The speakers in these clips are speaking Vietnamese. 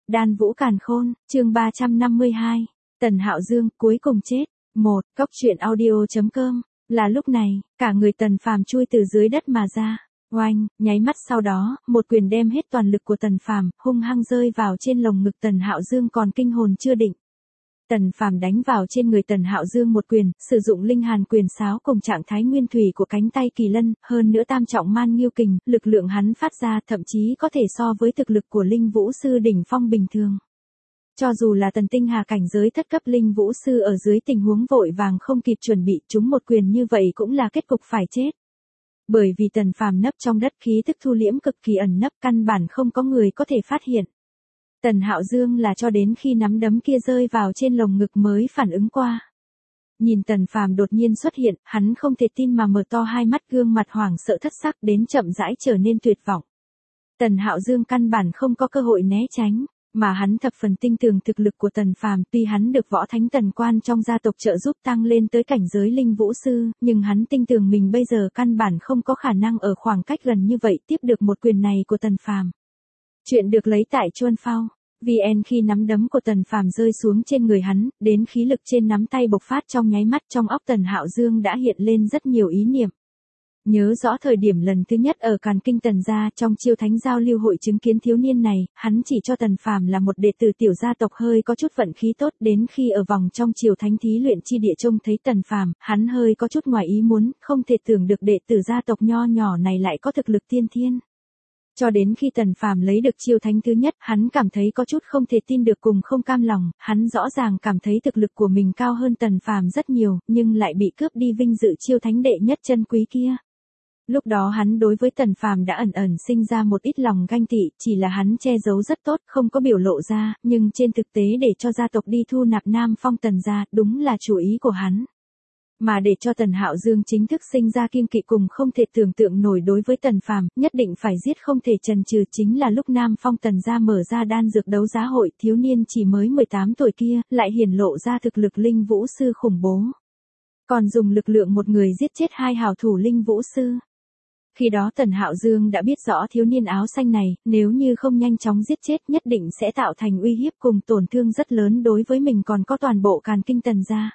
Đan Vũ Càn Khôn, chương 352. Tần Hạo Dương cuối cùng chết. 1. Cốc truyện audio.com. Là lúc này, cả người Tần Phàm chui từ dưới đất mà ra. Oanh, nháy mắt sau đó, một quyền đem hết toàn lực của Tần Phàm hung hăng rơi vào trên lồng ngực Tần Hạo Dương còn kinh hồn chưa định. Tần Phàm đánh vào trên người Tần Hạo Dương một quyền, sử dụng linh hàn quyền sáo cùng trạng thái nguyên thủy của cánh tay kỳ lân, hơn nữa tam trọng man nghiêu kình, lực lượng hắn phát ra thậm chí có thể so với thực lực của linh vũ sư đỉnh phong bình thường. Cho dù là Tần Tinh Hà cảnh giới thất cấp linh vũ sư ở dưới tình huống vội vàng không kịp chuẩn bị trúng một quyền như vậy cũng là kết cục phải chết. Bởi vì Tần Phàm nấp trong đất khí tức thu liễm cực kỳ ẩn nấp căn bản không có người có thể phát hiện. Tần Hạo Dương là cho đến khi nắm đấm kia rơi vào trên lồng ngực mới phản ứng qua. Nhìn Tần Phàm đột nhiên xuất hiện, hắn không thể tin mà mở to hai mắt, gương mặt hoảng sợ thất sắc đến chậm rãi trở nên tuyệt vọng. Tần Hạo Dương căn bản không có cơ hội né tránh, mà hắn thập phần tin tưởng thực lực của Tần Phàm, tuy hắn được võ thánh Tần Quan trong gia tộc trợ giúp tăng lên tới cảnh giới linh vũ sư, nhưng hắn tin tưởng mình bây giờ căn bản không có khả năng ở khoảng cách gần như vậy tiếp được một quyền này của Tần Phàm. Chuyện được lấy tại Chuan Phao. VN khi nắm đấm của Tần Phàm rơi xuống trên người hắn, đến khí lực trên nắm tay bộc phát trong nháy mắt, trong óc Tần Hạo Dương đã hiện lên rất nhiều ý niệm. Nhớ rõ thời điểm lần thứ nhất ở Càn Kinh Tần gia trong chiêu thánh giao lưu hội chứng kiến thiếu niên này, hắn chỉ cho Tần Phàm là một đệ tử tiểu gia tộc hơi có chút vận khí tốt, đến khi ở vòng trong chiêu thánh thí luyện chi địa trông thấy Tần Phàm, hắn hơi có chút ngoài ý muốn, không thể tưởng được đệ tử gia tộc nho nhỏ này lại có thực lực tiên thiên. Cho đến khi Tần Phàm lấy được chiêu thánh thứ nhất, hắn cảm thấy có chút không thể tin được cùng không cam lòng, hắn rõ ràng cảm thấy thực lực của mình cao hơn Tần Phàm rất nhiều, nhưng lại bị cướp đi vinh dự chiêu thánh đệ nhất chân quý kia. Lúc đó hắn đối với Tần Phàm đã ẩn ẩn sinh ra một ít lòng ganh tị, chỉ là hắn che giấu rất tốt, không có biểu lộ ra, nhưng trên thực tế để cho gia tộc đi thu nạp Nam Phong Tần gia, đúng là chủ ý của hắn. Mà để cho Tần Hạo Dương chính thức sinh ra kiêng kỵ cùng không thể tưởng tượng nổi đối với Tần Phàm, nhất định phải giết không thể chần chừ, chính là lúc Nam Phong Tần gia mở ra đan dược đấu giá hội, thiếu niên chỉ mới 18 tuổi kia, lại hiển lộ ra thực lực linh vũ sư khủng bố. Còn dùng lực lượng một người giết chết hai hảo thủ linh vũ sư. Khi đó Tần Hạo Dương đã biết rõ thiếu niên áo xanh này, nếu như không nhanh chóng giết chết nhất định sẽ tạo thành uy hiếp cùng tổn thương rất lớn đối với mình còn có toàn bộ Càn Kinh Tần gia.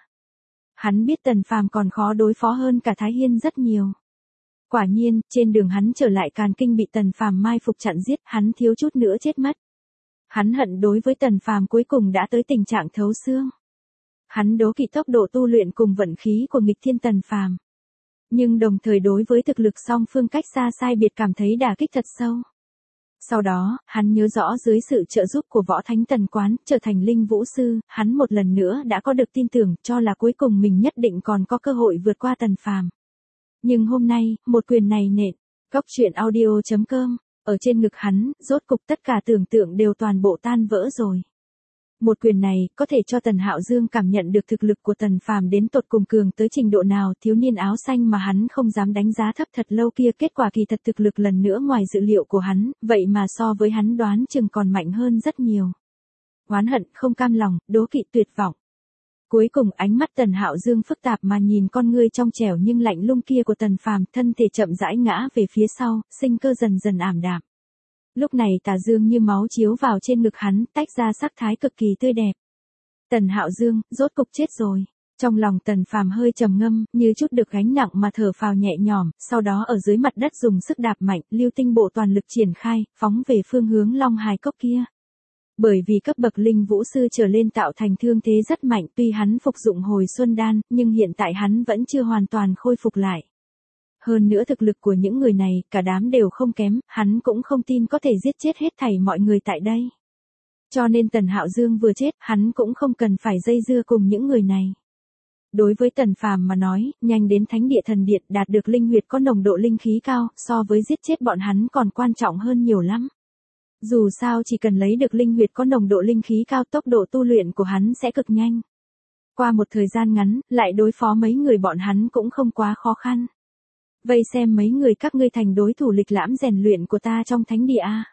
Hắn biết Tần Phàm còn khó đối phó hơn cả Thái Hiên rất nhiều. Quả nhiên, trên đường hắn trở lại Càn Kinh bị Tần Phàm mai phục chặn giết, hắn thiếu chút nữa chết mất. Hắn hận đối với Tần Phàm cuối cùng đã tới tình trạng thấu xương. Hắn đố kỵ tốc độ tu luyện cùng vận khí của nghịch thiên Tần Phàm. Nhưng đồng thời đối với thực lực song phương cách xa sai biệt cảm thấy đả kích thật sâu. Sau đó, hắn nhớ rõ dưới sự trợ giúp của võ thánh Tần Quán, trở thành linh vũ sư, hắn một lần nữa đã có được tin tưởng, cho là cuối cùng mình nhất định còn có cơ hội vượt qua Tần Phàm. Nhưng hôm nay, một quyền này nện, cốc truyện audio.com, ở trên ngực hắn, rốt cục tất cả tưởng tượng đều toàn bộ tan vỡ rồi. Một quyền này, có thể cho Tần Hạo Dương cảm nhận được thực lực của Tần Phàm đến tột cùng cường tới trình độ nào, thiếu niên áo xanh mà hắn không dám đánh giá thấp thật lâu kia, kết quả kỳ thật thực lực lần nữa ngoài dự liệu của hắn, vậy mà so với hắn đoán chừng còn mạnh hơn rất nhiều. Oán hận, không cam lòng, đố kỵ, tuyệt vọng. Cuối cùng ánh mắt Tần Hạo Dương phức tạp mà nhìn con ngươi trong trẻo nhưng lạnh lùng kia của Tần Phàm, thân thể chậm rãi ngã về phía sau, sinh cơ dần dần ảm đạm. Lúc này tà dương như máu chiếu vào trên ngực hắn, tách ra sắc thái cực kỳ tươi đẹp. Tần Hạo Dương, rốt cục chết rồi. Trong lòng Tần Phàm hơi trầm ngâm, như chút được gánh nặng mà thở phào nhẹ nhõm, sau đó ở dưới mặt đất dùng sức đạp mạnh, lưu tinh bộ toàn lực triển khai, phóng về phương hướng Long Hài Cốc kia. Bởi vì cấp bậc linh vũ sư trở lên tạo thành thương thế rất mạnh, tuy hắn phục dụng hồi xuân đan, nhưng hiện tại hắn vẫn chưa hoàn toàn khôi phục lại. Hơn nữa thực lực của những người này, cả đám đều không kém, hắn cũng không tin có thể giết chết hết thảy mọi người tại đây. Cho nên Tần Hạo Dương vừa chết, hắn cũng không cần phải dây dưa cùng những người này. Đối với Tần Phàm mà nói, nhanh đến Thánh Địa Thần Điện, đạt được linh huyệt có nồng độ linh khí cao, so với giết chết bọn hắn còn quan trọng hơn nhiều lắm. Dù sao chỉ cần lấy được linh huyệt có nồng độ linh khí cao, tốc độ tu luyện của hắn sẽ cực nhanh. Qua một thời gian ngắn, lại đối phó mấy người bọn hắn cũng không quá khó khăn. Vây xem mấy người các ngươi thành đối thủ lịch lãm rèn luyện của ta trong thánh địa a.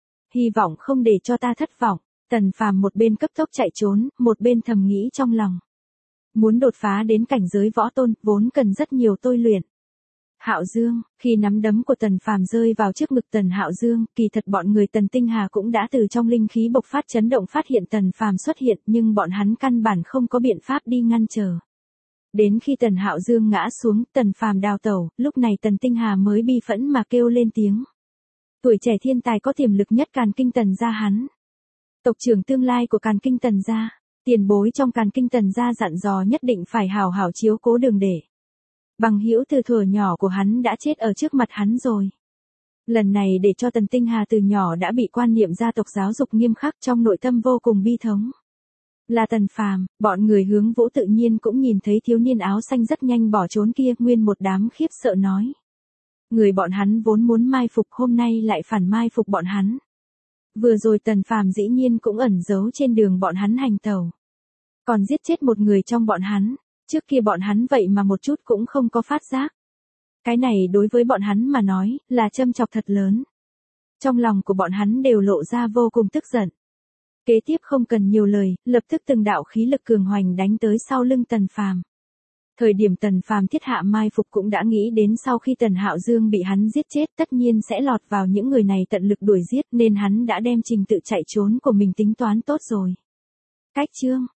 Hy vọng không để cho ta thất vọng. Tần Phàm một bên cấp tốc chạy trốn, một bên thầm nghĩ trong lòng. Muốn đột phá đến cảnh giới võ tôn, vốn cần rất nhiều tôi luyện. Hạo Dương, khi nắm đấm của Tần Phàm rơi vào trước ngực Tần Hạo Dương, kỳ thật bọn người Tần Tinh Hà cũng đã từ trong linh khí bộc phát chấn động phát hiện Tần Phàm xuất hiện, nhưng bọn hắn căn bản không có biện pháp đi ngăn trở. Đến khi Tần Hạo Dương ngã xuống, Tần Phàm đào tẩu, lúc này Tần Tinh Hà mới bi phẫn mà kêu lên tiếng. Tuổi trẻ thiên tài có tiềm lực nhất Càn Kinh Tần gia hắn. Tộc trưởng tương lai của Càn Kinh Tần gia, tiền bối trong Càn Kinh Tần gia dặn dò nhất định phải hảo hảo chiếu cố Đường Để. Bằng hữu từ thuở nhỏ của hắn đã chết ở trước mặt hắn rồi. Lần này để cho Tần Tinh Hà từ nhỏ đã bị quan niệm gia tộc giáo dục nghiêm khắc, trong nội tâm vô cùng bi thống. Là Tần Phàm, bọn người Hướng Vũ tự nhiên cũng nhìn thấy thiếu niên áo xanh rất nhanh bỏ trốn kia, nguyên một đám khiếp sợ nói. Người bọn hắn vốn muốn mai phục, hôm nay lại phản mai phục bọn hắn. Vừa rồi Tần Phàm dĩ nhiên cũng ẩn giấu trên đường bọn hắn hành tẩu. Còn giết chết một người trong bọn hắn, trước kia bọn hắn vậy mà một chút cũng không có phát giác. Cái này đối với bọn hắn mà nói, là châm chọc thật lớn. Trong lòng của bọn hắn đều lộ ra vô cùng tức giận. Kế tiếp không cần nhiều lời, lập tức từng đạo khí lực cường hoành đánh tới sau lưng Tần Phàm. Thời điểm Tần Phàm thiết hạ mai phục cũng đã nghĩ đến sau khi Tần Hạo Dương bị hắn giết chết tất nhiên sẽ lọt vào những người này tận lực đuổi giết, nên hắn đã đem trình tự chạy trốn của mình tính toán tốt rồi. Cách chương